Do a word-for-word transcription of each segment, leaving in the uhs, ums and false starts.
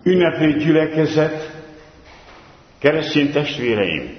Ünneplő gyülekezet, keresztény testvéreim!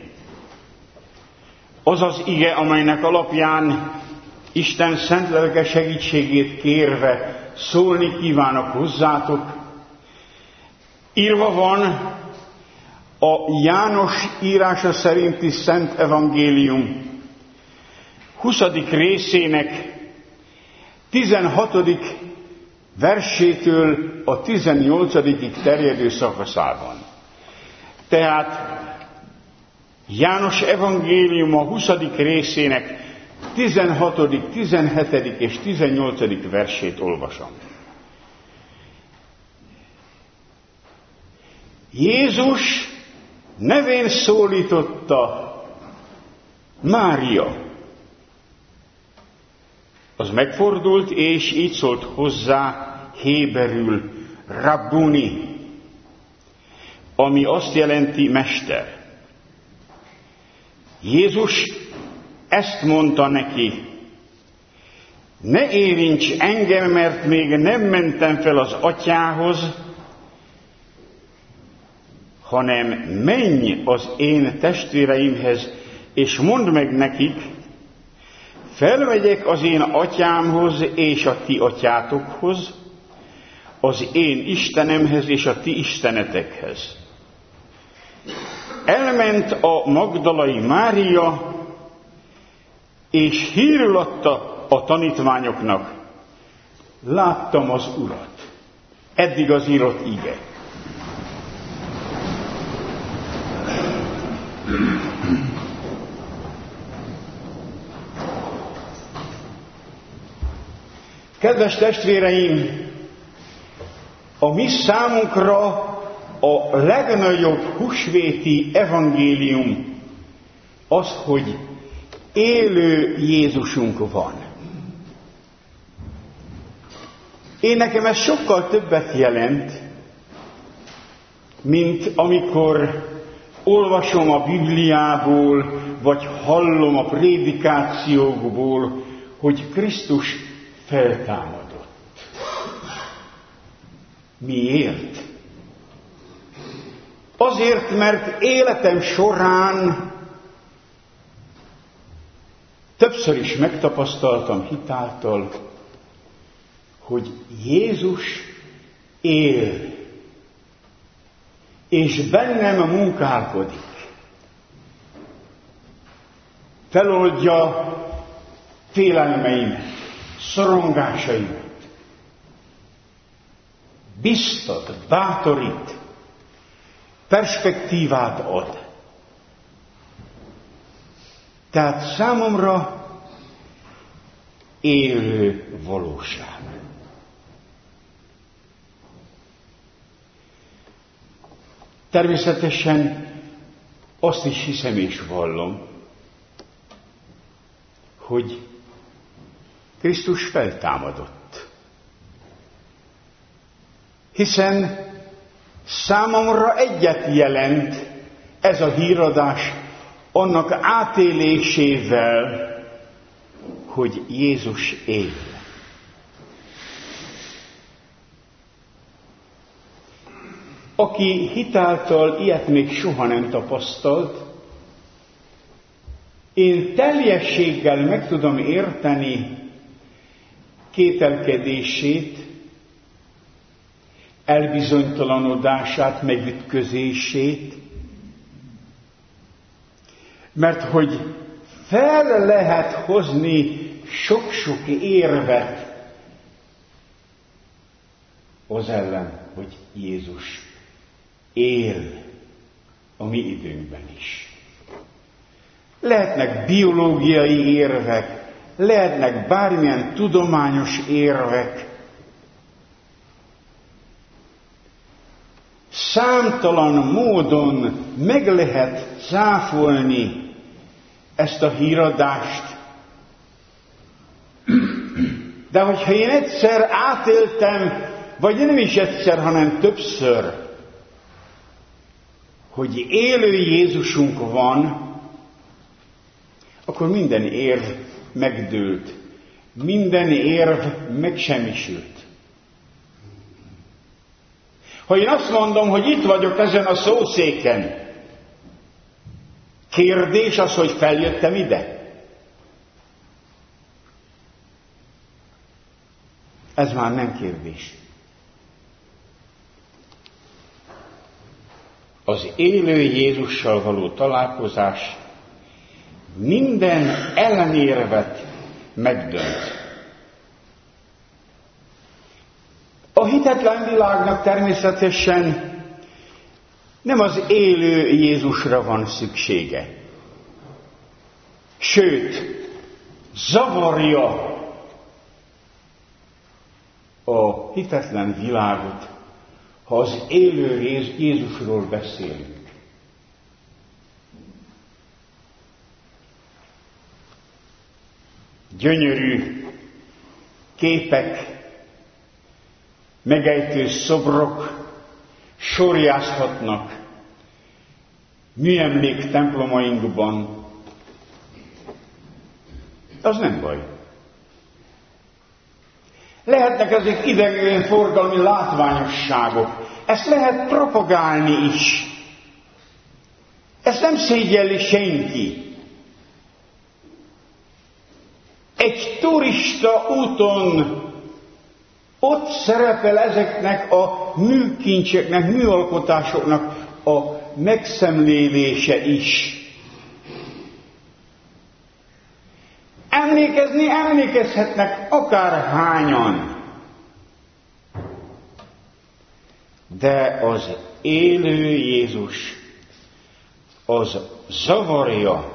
Az az ige, amelynek alapján Isten szent lelke segítségét kérve szólni kívánok hozzátok, írva van a János írása szerinti Szent Evangélium huszadik részének tizenhatodik versétől a tizennyolcadikig terjedő szakaszában. Tehát János evangélium a huszadik részének tizenhatodik, tizenhetedik és tizennyolcadik versét olvasom. Jézus nevén szólította Mária. Az megfordult, és így szólt hozzá héberül, Rabbuni, ami azt jelenti mester. Jézus ezt mondta neki: ne érints engem, mert még nem mentem fel az atyához, hanem menj az én testvéreimhez, és mondd meg nekik, felmegyek az én atyámhoz és a ti atyátokhoz, az én Istenemhez és a ti istenetekhez. Elment a magdalai Mária, és hírül adta a tanítványoknak: láttam az Urat. Eddig az írott ige. Kedves testvéreim, a mi számunkra a legnagyobb húsvéti evangélium az, hogy élő Jézusunk van. Én nekem ez sokkal többet jelent, mint amikor olvasom a Bibliából, vagy hallom a prédikációkból, hogy Krisztus feltámadott. Miért? Azért, mert életem során többször is megtapasztaltam hitáltal, hogy Jézus él, és bennem munkálkodik. Feloldja félelmeimet, szorongásaimat. Biztat, bátorít, perspektívát ad. Tehát számomra élő valóság. Természetesen azt is hiszem és vallom, hogy Krisztus feltámadott. Hiszen számomra egyet jelent ez a híradás annak átélésével, hogy Jézus él. Aki hitáltal ilyet még soha nem tapasztalt, én teljességgel meg tudom érteni kételkedését, elbizonytalanodását, megütközését, mert hogy fel lehet hozni sok-sok érvet az ellen, hogy Jézus él a mi időnkben is. Lehetnek biológiai érvek, lehetnek bármilyen tudományos érvek, számtalan módon meg lehet cáfolni ezt a híradást. De hogyha én egyszer átéltem, vagy nem is egyszer, hanem többször, hogy élő Jézusunk van, akkor minden érv megdőlt, minden érv megsemmisült. Ha én azt mondom, hogy itt vagyok ezen a szószéken, kérdés az, hogy feljöttem ide? Ez már nem kérdés. Az élő Jézussal való találkozás minden ellenérvet megdönt. A hitetlen világnak természetesen nem az élő Jézusra van szüksége. Sőt, zavarja a hitetlen világot, ha az élő Jézusról beszélünk. Gyönyörű képek, megejtő szobrok sorjázhatnak műemlék templomainkban. Az nem baj. Lehetnek ezek idegen forgalmi látványosságok. Ezt lehet propagálni is. Ezt nem szégyelli senki. Egy turista úton ott szerepel ezeknek a műkincseknek, műalkotásoknak a megszemlélése is. Emlékezni emlékezhetnek akárhányan. De az élő Jézus az zavarja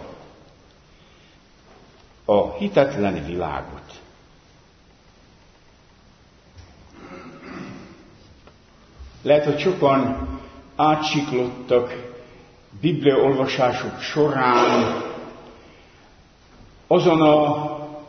a hitetlen világot. Lehet, hogy sokan átsiklottak bibliaolvasások során azon a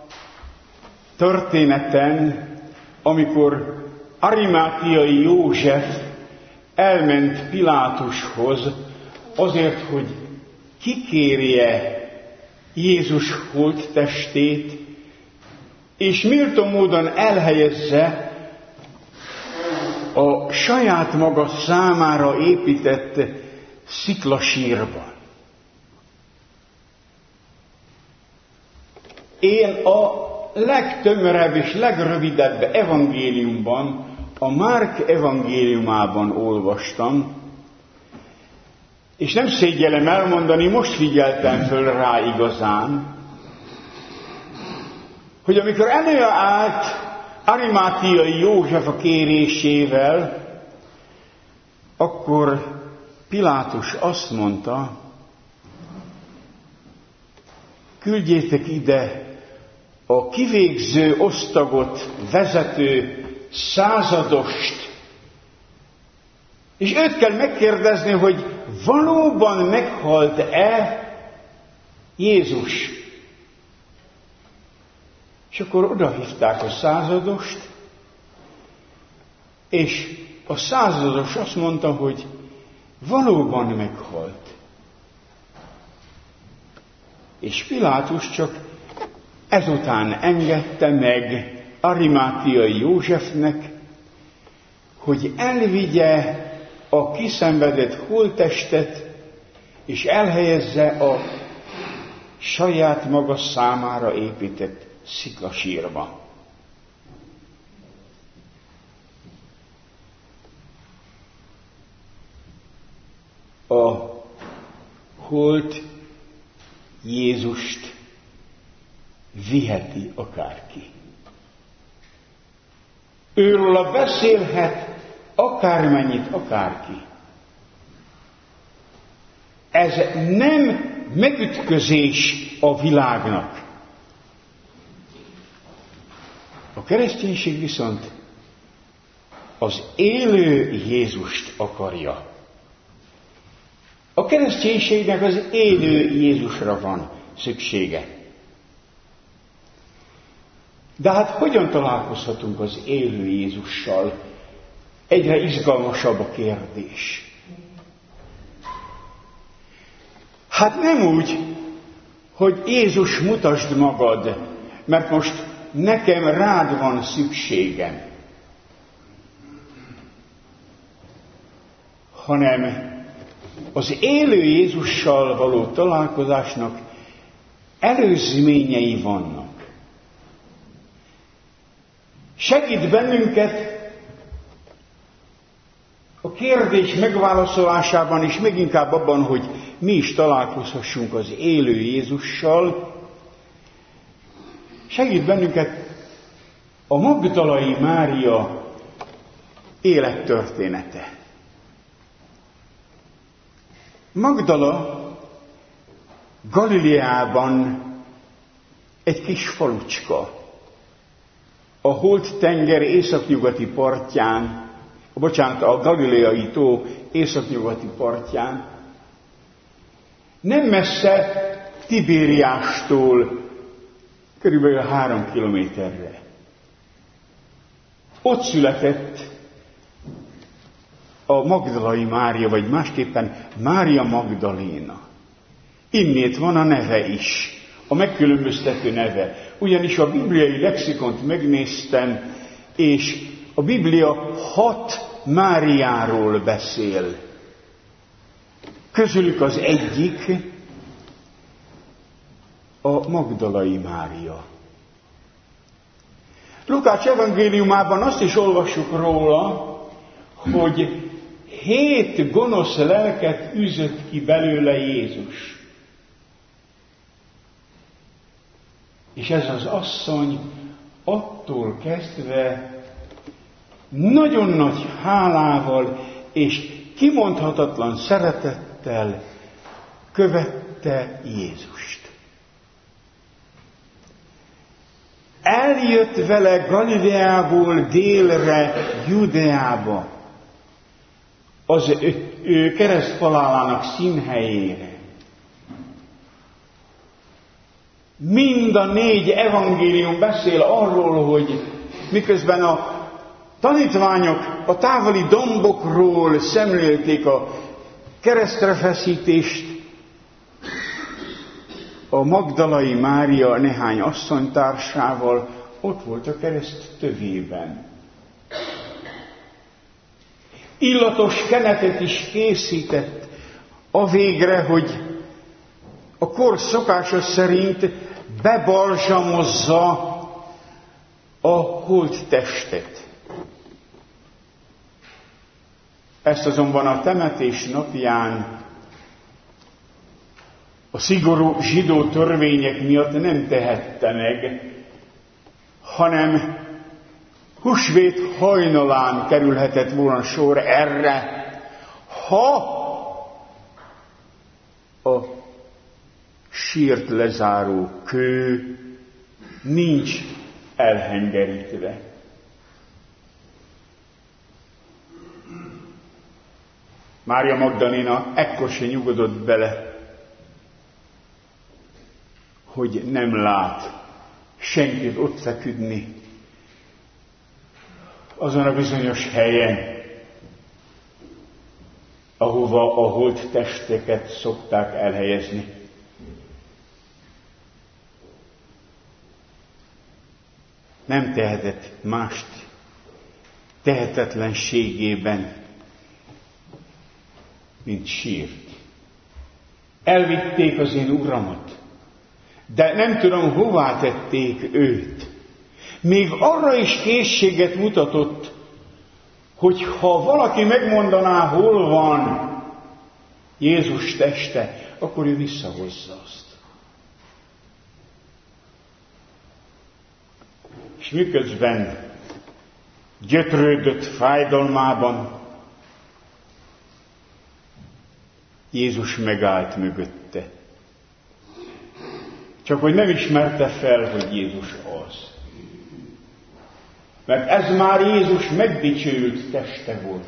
történeten, amikor Arimátiai József elment Pilátushoz azért, hogy kikérje Jézus holttestét, és méltó módon elhelyezze a saját maga számára épített sziklasírban. Én a legtömörebb és legrövidebb evangéliumban, a Márk evangéliumában olvastam, és nem szégyellem elmondani, most figyeltem föl rá igazán, hogy amikor előállt Arimátiai József a kérésével, akkor Pilátus azt mondta, küldjétek ide a kivégző osztagot vezető századost, és őt kell megkérdezni, hogy valóban meghalt-e Jézus. És akkor odahívták a századost, és a százados azt mondta, hogy valóban meghalt. És Pilátus csak ezután engedte meg Arimátiai Józsefnek, hogy elvigye a kiszenvedett holttestet, és elhelyezze a saját maga számára épített sziklasírba. A holt Jézust viheti akárki. Őróla beszélhet akármennyit akárki. Ez nem megütközés a világnak. A kereszténység viszont az élő Jézust akarja. A kereszténységnek az élő Jézusra van szüksége. De hát hogyan találkozhatunk az élő Jézussal? Egyre izgalmasabb a kérdés. Hát nem úgy, hogy Jézus, mutasd magad, mert most nekem rád van szükségem. hanem az élő Jézussal való találkozásnak előzményei vannak. Segít bennünket a kérdés megválaszolásában, és még inkább abban, hogy mi is találkozhassunk az élő Jézussal. Segít bennünket a Magdalai Mária élettörténete. Magdala Galileában egy kis falucska, a Holt-tenger északnyugati partján, bocsánat, a Galileai tó északnyugati partján, nem messze Tibériástól, körülbelül három kilométerre. Ott született a Magdalai Mária, vagy másképpen Mária Magdaléna. Innét van a neve is, a megkülönböztető neve. Ugyanis a bibliai lexikont megnéztem, és a Biblia hat Máriáról beszél. Közülük az egyik a Magdalai Mária. Lukács evangéliumában azt is olvassuk róla, hogy hét gonosz lelket űzött ki belőle Jézus. És ez az asszony attól kezdve nagyon nagy hálával és kimondhatatlan szeretettel követte Jézust. Eljött vele Galileából délre, Judeába, az ő, ő kereszthalálának színhelyére. Mind a négy evangélium beszél arról, hogy miközben a tanítványok a távoli dombokról szemlélték a keresztrefeszítést, a Magdalai Mária néhány asszonytársával ott volt a kereszt tövében. Illatos kenetet is készített a végre, hogy a kor szokása szerint bebalzsamozza a holttestet. Ezt azonban a temetés napján a szigorú zsidó törvények miatt nem tehette meg, hanem húsvét hajnalán kerülhetett volna sor erre, ha a sírt lezáró kő nincs elhengerítve. Mária Magdaléna ekkor se nyugodott bele, hogy nem lát senkit ott feküdni azon a bizonyos helyen, ahova a holt testeket szokták elhelyezni. Nem tehetett mást tehetetlenségében, mint sírt. Elvitték az én uramat, de nem tudom, hová tették őt. Még arra is készséget mutatott, hogy ha valaki megmondaná, hol van Jézus teste, akkor ő visszahozza azt. És miközben gyötrődött fájdalmában, Jézus megállt mögötte. Csak hogy nem ismerte fel, hogy Jézus az. Mert ez már Jézus megdicsőült teste volt.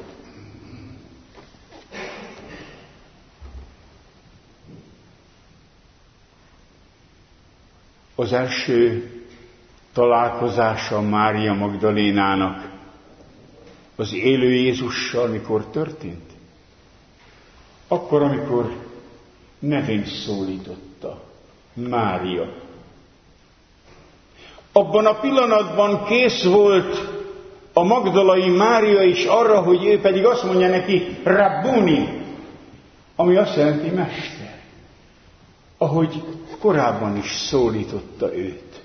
Az első találkozása Mária Magdalénának az élő Jézussal mikor történt? Akkor, amikor nevén szólította, Mária. Abban a pillanatban kész volt a magdalai Mária is arra, hogy ő pedig azt mondja neki, Rabbuni, ami azt jelenti mester, ahogy korábban is szólította őt.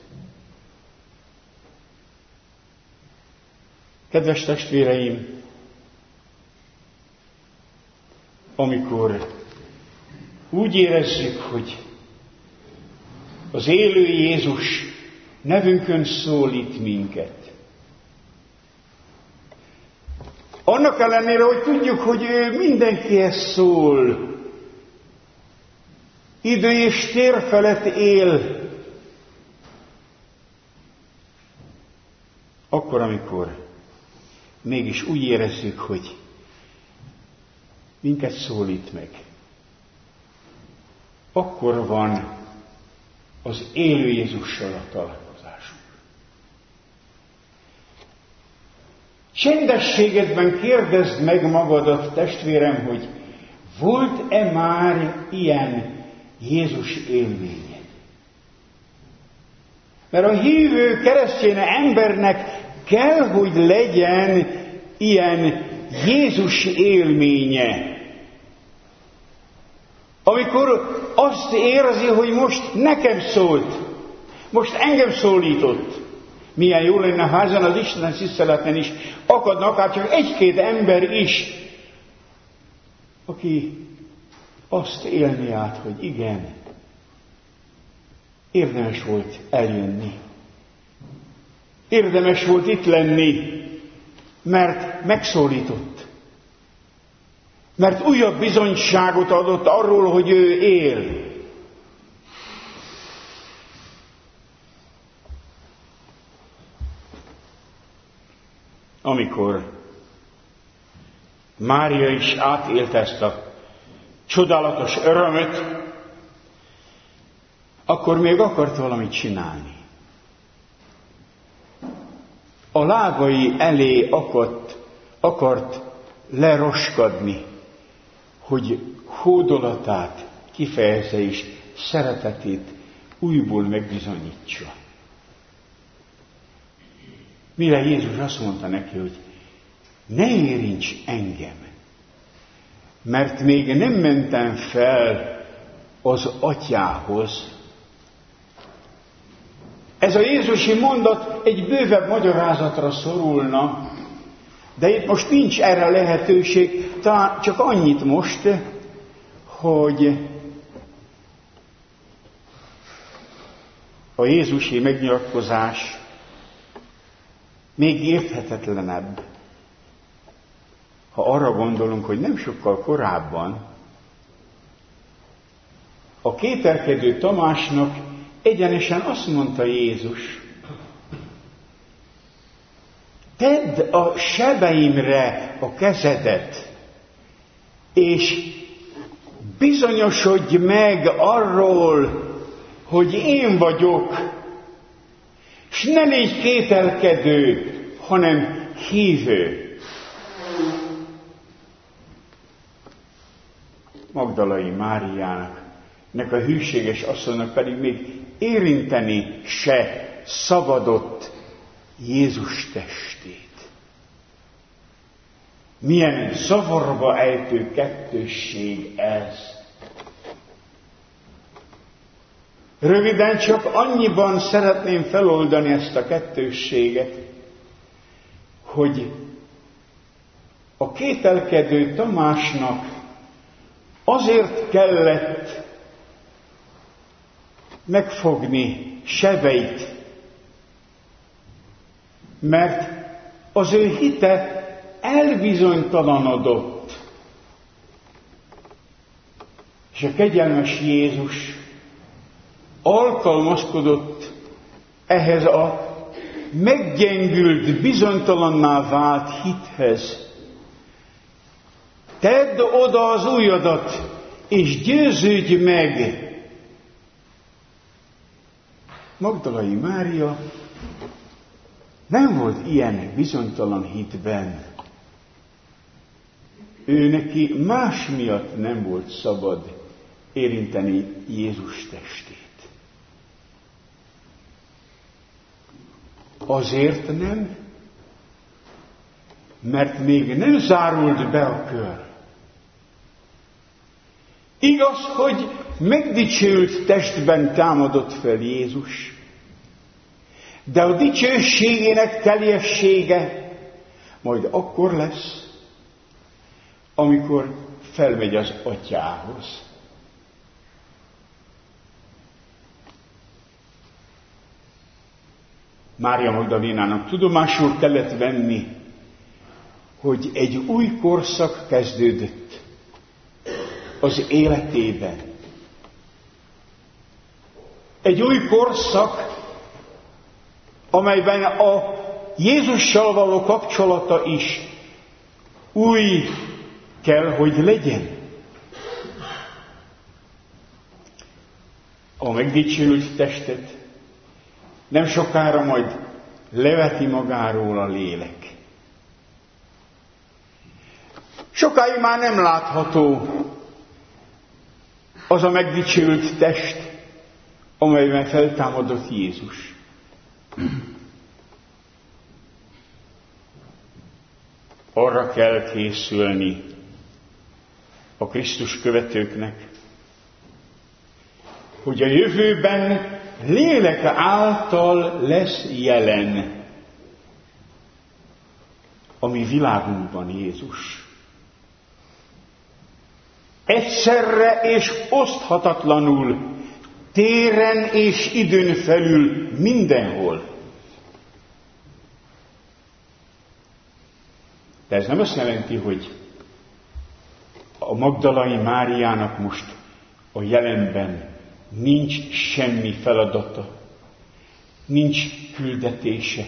Kedves testvéreim, amikor úgy érezzük, hogy az élő Jézus nevünkön szólít minket, annak ellenére, hogy tudjuk, hogy ő mindenkihez szól, idő és tér felett él, akkor, amikor mégis úgy érezzük, hogy minket szólít meg, akkor van az élő Jézussal a találkozásunk. Csendességedben kérdezd meg magadat, testvérem, hogy volt-e már ilyen Jézus élményed? Mert a hívő keresztény embernek kell, hogy legyen ilyen Jézus élménye. Amikor azt érzi, hogy most nekem szólt, most engem szólított. Milyen jó lenne, ha ezen az Isten tiszteleten is akadna akár csak egy-két ember is, aki azt élni át, hogy igen, érdemes volt eljönni. Érdemes volt itt lenni, mert megszólított. Mert újabb bizonyságot adott arról, hogy ő él. Amikor Mária is átélte ezt a csodálatos örömöt, akkor még akart valamit csinálni. A lábai elé akadt, akart leroskadni, hogy hódolatát kifejezze és szeretetét újból megbizonyítsa. Mire Jézus azt mondta neki, hogy ne érints engem, mert még nem mentem fel az atyához. Ez a jézusi mondat egy bővebb magyarázatra szorulna, de itt most nincs erre lehetőség, talán csak annyit most, hogy a jézusi megnyilatkozás még érthetetlenebb, ha arra gondolunk, hogy nem sokkal korábban a kételkedő Tamásnak egyenesen azt mondta Jézus, tedd a sebeimre a kezedet, és bizonyosodj meg arról, hogy én vagyok, s ne légy kételkedő, hanem hívő. Magdalai Máriának, nek a hűséges asszonynak pedig még érinteni se szabadott Jézus testét. Milyen zavarba ejtő kettősség ez. Röviden csak annyiban szeretném feloldani ezt a kettősséget, hogy a kételkedő Tamásnak azért kellett megfogni sebeit, mert az ő hite elbizonytalanodott. És a kegyelmes Jézus alkalmazkodott ehhez a meggyengült, bizonytalanná vált hithez. Tedd oda az ujjadat, és győződj meg. Magdalai Mária nem volt ilyen bizonytalan hitben. Ő neki más miatt nem volt szabad érinteni Jézus testét. Azért nem, mert még nem zárult be a kör. Igaz, hogy megdicsőült testben támadott fel Jézus, de a dicsőségének teljessége majd akkor lesz, amikor felmegy az Atyához. Mária Magdalénának tudomásul kellett venni, hogy egy új korszak kezdődött az életében. Egy új korszak, amelyben a Jézussal való kapcsolata is új kell, hogy legyen. A megdicsőült testet nem sokára majd leveti magáról a lélek. Sokáig már nem látható az a megdicsőült test, amelyben feltámadott Jézus. Arra kell készülni a Krisztus követőknek, hogy a jövőben lélek által lesz jelen a mi világunkban Jézus. Egyszerre és oszthatatlanul, téren és időn felül mindenhol. De ez nem azt jelenti, hogy a Magdalai Máriának most a jelenben nincs semmi feladata, nincs küldetése.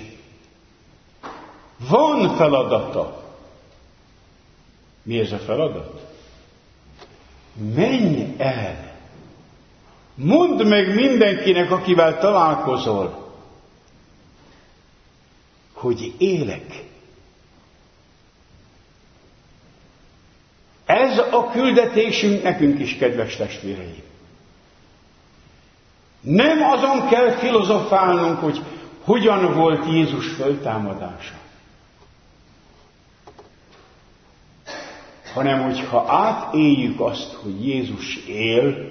Van feladata. Mi ez a feladat? Menj el! Mondd meg mindenkinek, akivel találkozol, hogy élek. Ez a küldetésünk nekünk is, kedves testvéreim. Nem azon kell filozofálnunk, hogy hogyan volt Jézus föltámadása, hanem hogyha átéljük azt, hogy Jézus él,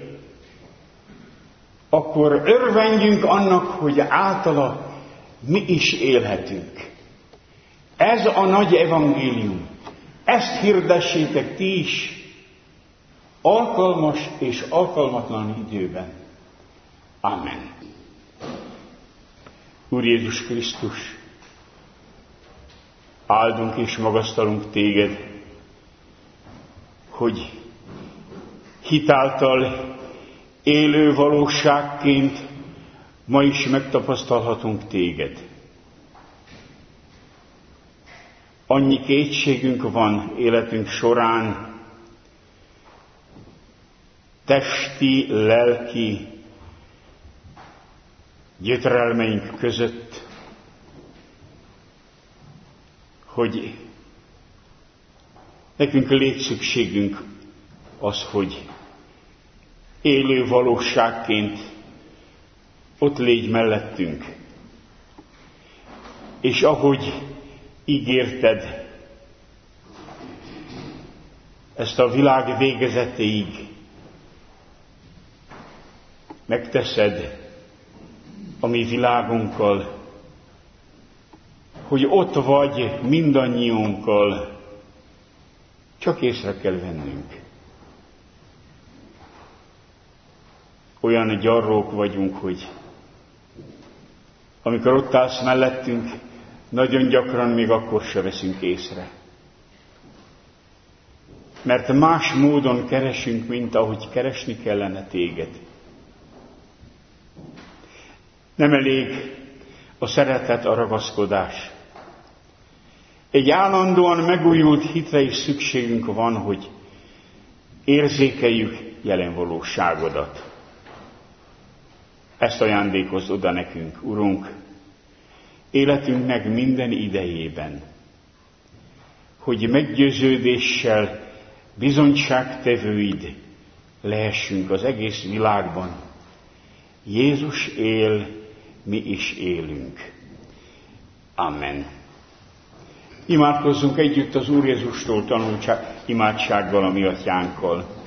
akkor örvendjünk annak, hogy általa mi is élhetünk. Ez a nagy evangélium. Ezt hirdessétek ti is, alkalmas és alkalmatlan időben. Amen. Úr Jézus Krisztus, áldunk és magasztalunk téged, hogy hitáltal élő valóságként ma is megtapasztalhatunk téged. Annyi kétségünk van életünk során, testi, lelki gyötrelmeink között, hogy nekünk létszükségünk az, hogy élő valóságként ott légy mellettünk. És ahogy ígérted, ezt a világ végezetéig megteszed a mi világunkkal, hogy ott vagy mindannyiunkkal, csak észre kell vennünk. Olyan gyarrók vagyunk, hogy amikor ott állsz mellettünk, nagyon gyakran még akkor se veszünk észre. Mert más módon keresünk, mint ahogy keresni kellene téged. Nem elég a szeretet, a ragaszkodás. Egy állandóan megújult hitre is szükségünk van, hogy érzékeljük jelen valóságodat. Ezt ajándékozd oda nekünk, Urunk, életünknek minden idejében, hogy meggyőződéssel bizonyságtevőid lehessünk az egész világban. Jézus él, mi is élünk. Amen. Imádkozzunk együtt az Úr Jézustól tanult imádsággal, a mi atyánkkal.